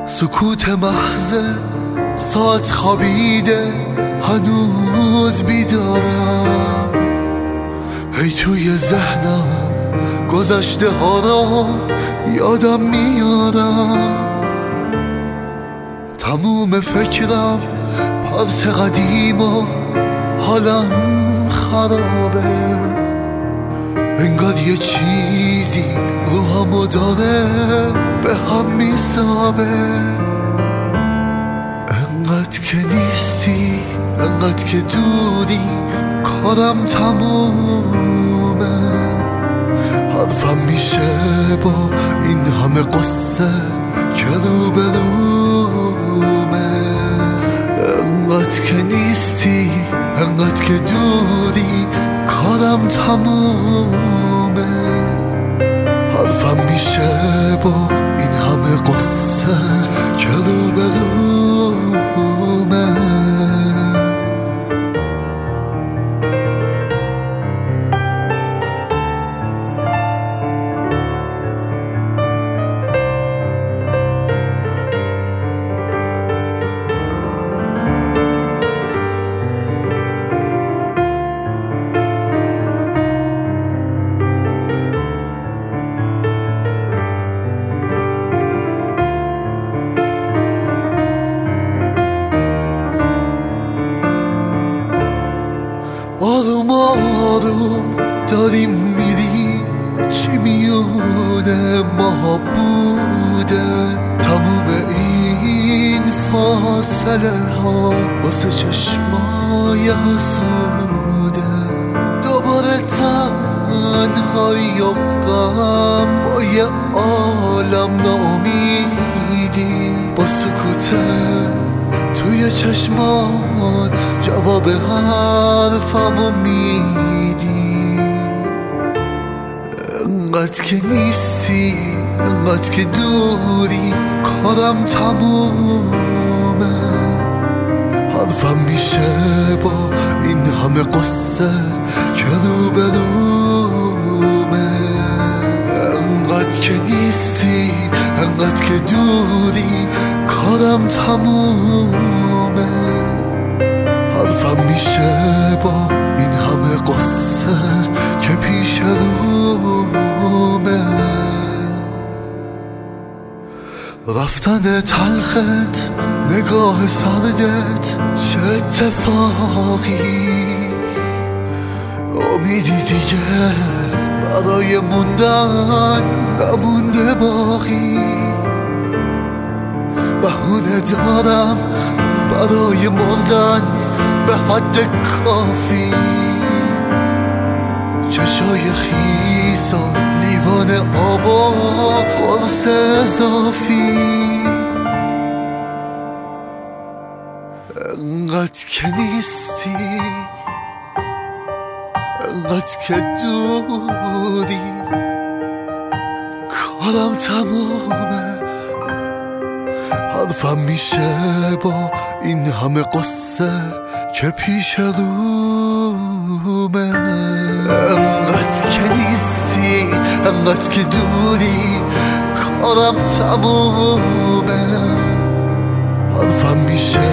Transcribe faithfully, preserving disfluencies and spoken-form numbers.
سکوت محض ساعت خوابیده هنوز بیدارم، هی توی ذهنم گذشته ها را یادم میارم. تموم فکرم پرت قدیم و حالم خرابه، انگار یه چیزی روحمو داره به هم میسابه. انقدر که نیستی، انقدر که دوری، کارم تمومه. حرفم میشه با این همه قصه که رو به رومه. انقدر که نیستی، انقدر که دوری، کارم تمومه. حرفم میشه با این همه قصه که رو به رومه. آروم آروم داریم میری، چی میونه ما بوده. تموم این فاصله ها واسه چشمای حسوده. دوباره تنهایی و غم با یه عالم ناامیدی. با سکوته توی چشمات جواب حرفمو میدی. انقدر که نیستی، انقدر که دوری، کارم تمومه. حرفم میشه با این همه قصه که رو به رومه. انقدر که نیستی، انقدر که دوری، کارم تمومه. حرفم میشه با این همه قصه که پیش رومه. رفتن تلخت، نگاه سردت، چه اتفاقی. امیدی دیگه برای موندن نمونده باقی. بهونه دارم برای مردن به حد کافی. چشای خیس و لیوان آب و قرص اضافی. انقدر که نیستی، انقدر که دوری، کارم تمومه. حرفم میشه با این همه قصه که پیش رومه. انقدر که نیستی، انقدر که دوری، کارم تمومه. حرفم میشه